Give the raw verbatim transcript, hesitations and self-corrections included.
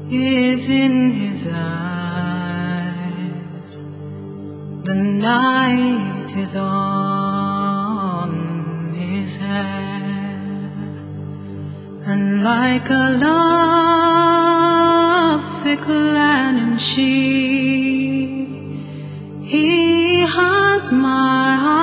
is in his eyes. The night is on his hair, and like a lovesick lioness she, he has my heart.